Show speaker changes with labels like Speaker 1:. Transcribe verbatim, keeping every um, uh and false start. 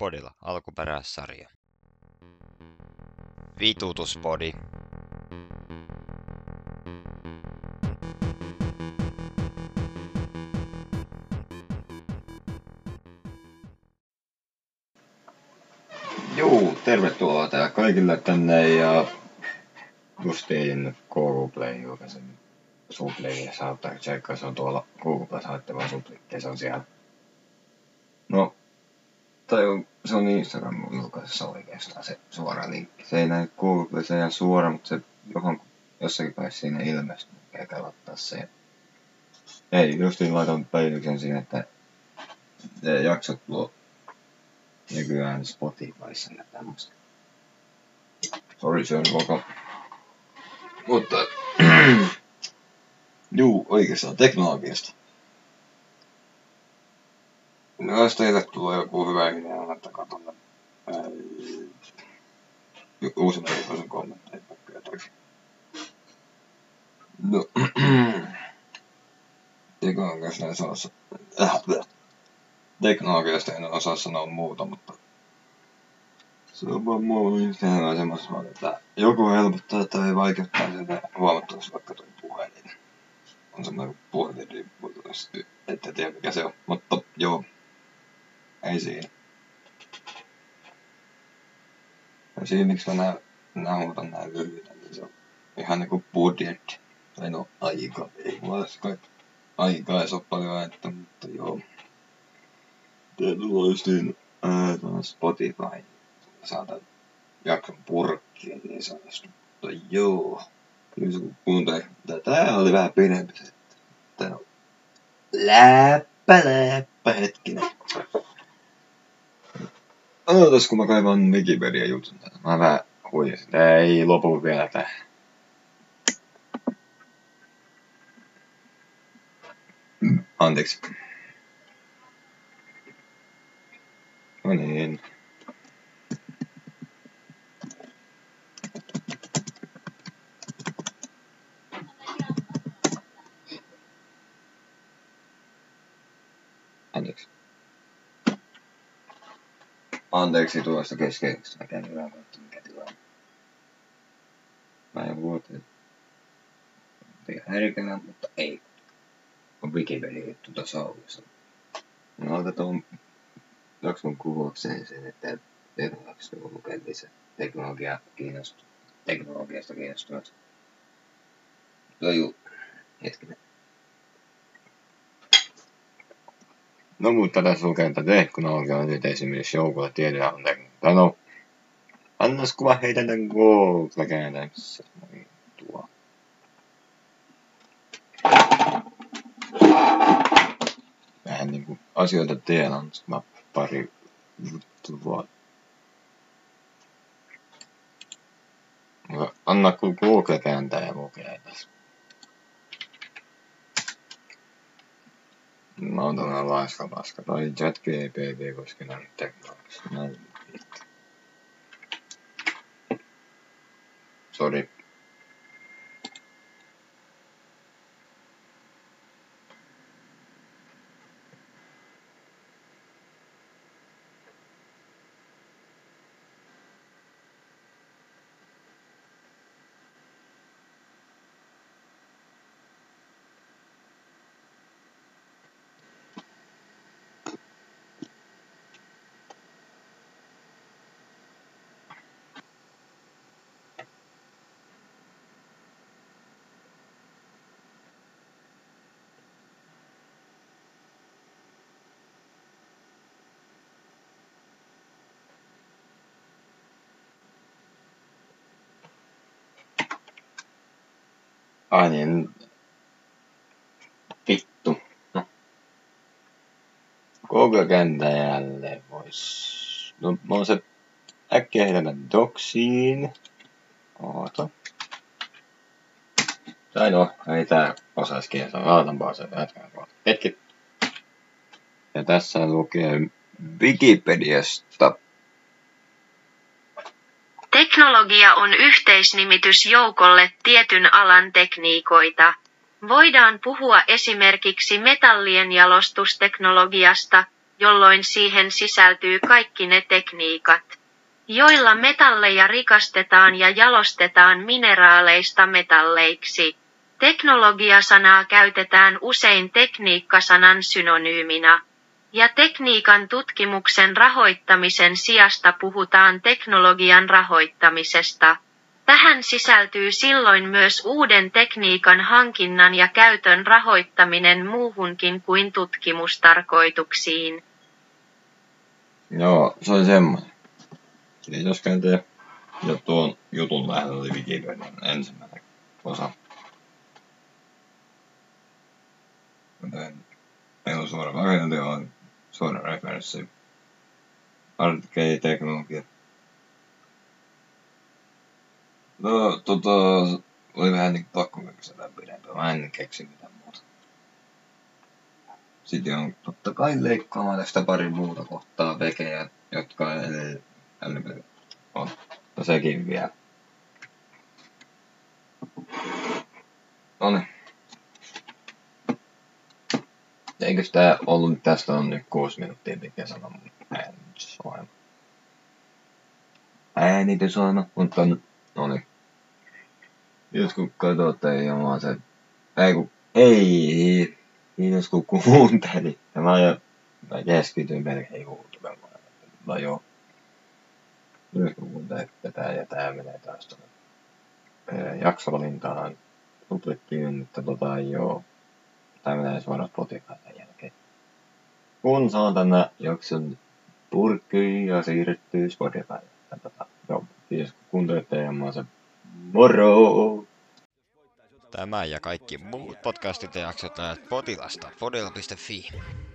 Speaker 1: Vitutuspodilla alkuperäissarja. Vitutuspodi.
Speaker 2: Juu, tervetuloa täällä kaikille tänne ja justiin Google Play julkaisen Supli ja saattaa tsekkaa, se on tuolla Google Play, saatte vaan Supli, se on siellä. No, tai on, se on Instagram julkaisessa oikeastaan se suora linkki. Se ei näy Google Play, se ei suora, mutta se johon jossakin päässä siinä ilmestyy, eikä laittaa se. Ei, justiin laitan päivityksen siinä, että jaksot tuo nykyään Spotifyssa ja tämmöstä. Sori, se on ruoka. Mutta, juu, oikeastaan teknologiasta. No, jos teille tulee joku hyvä idea, laittakaa tonne uusin viikoisen kommentteja vaikka jotakin. No, teknologiasta en saa äh, teknologiasta en osaa sanoa muuta, mutta se on vaan mua yhtään semmoisessa, että joku helpottaa tai vaikeuttaa sitä huomattavasti vaikka toi puhelin. On semmoinen puhelin, ette tiedä mikä se on, mutta joo, ei siinä. Ja siinä miksi mä nää, nauhoitan näin lyhyitä, niin se on ihan niinku budjet. Tai no aika, ei mulla edes kaikki aikaa ei se ole paljon ääntä, mutta joo. Teillä justiin ää, Spotify. Saatan jakson purkkiin niin sanotusti. Mutta joo. Kyllä se kun kuuntelee. Tää oli vähän pidempi se. Tää on läppä läppä hetkinen. Odotas kun mä kaivan Wikipedia jutun tätä. Mä vähän huijasin. Tää ei lopu vielä tää. Anteeksi. No niin. Anteeksi. Anteeksi tuosta keskeytyksestä. Mä käyn hyvää kautta mikä tilanne. Mä en vuoteen. Teidän härkänä, mutta ei. On Wikipedia juttu tossa oulussa. Mä otetaan jakson kuvakseen sen, että seuraavaksi kun lukee lisää teknologia kiinnostuu. Teknologiasta kiinnostuvat. No juu, hetkinen. No mutta tässä lukee, että teknologia on nyt esimerkiksi joukolla tiedetään teknologia. No, annas kuva heitä tämän Google-kääntämisessä. Moi tuo. Vähän niinku asioita tiedän, mä pari juttua. Anna kun Google kääntää ja lukee tässä. Mä oon tämmönen laiska paska. Tai ChatGPT koskee näin teknologista. Näin. Sori. Ai niin. Vittu. No. Google-kääntäjälle vois... No, mä oon se äkkiä heitän doksiin. Oota. Tai no, ei tää osais kiinnostaa. Laatanpaa se jätkään kohta. Hetki. Ja tässä lukee Wikipediasta.
Speaker 3: Teknologia on yhteisnimitys joukolle tietyn alan tekniikoita. Voidaan puhua esimerkiksi metallien jalostusteknologiasta, jolloin siihen sisältyy kaikki ne tekniikat, joilla metalleja rikastetaan ja jalostetaan mineraaleista metalleiksi. Teknologia-sanaa käytetään usein tekniikkasanan synonyymina, ja tekniikan tutkimuksen rahoittamisen sijasta puhutaan teknologian rahoittamisesta. Tähän sisältyy silloin myös uuden tekniikan hankinnan ja käytön rahoittaminen muuhunkin kuin tutkimustarkoituksiin.
Speaker 2: Joo, se oli semmoinen. Kiitos kenties. Ja tuon jutun lähden oli Wikipedian ensimmäinen osa. Meillä on suora rakenteella on suora referenssi. Artikkeli, teknologia. No, tota, oli vähän niin pakko keksiä pidempään. Mä en keksi mitään muuta. Sitten on totta kai leikkaamaan tästä pari muuta kohtaa vekejä, jotka on. No sekin vielä. Noniin. Eikös tää ollut, tästä on nyt kuusi minuuttia pitkä sana mun äänitysohjelma. Äänitysohjelma, mutta noniin. Jos kun katsotte ja mä se, ei kun, ei, jos kun kuunteli, ja mä, mä keskityin melkein kuuntelemaan, no joo. Jos kun kuuntelee tätä ja tää menee taas tuonne jaksovalintaan, publikkiin, että tota joo. Tää menee suoraan Spotifyn jälkeen. Kun saan tänä jakson purkkiin ja siirtyy Spotifyn. Tota, joo, kiitos kun kuuntelette ja mä se moro!
Speaker 1: Tämä ja kaikki muut podcastit ja jaksot näet Podilasta, podila piste fi.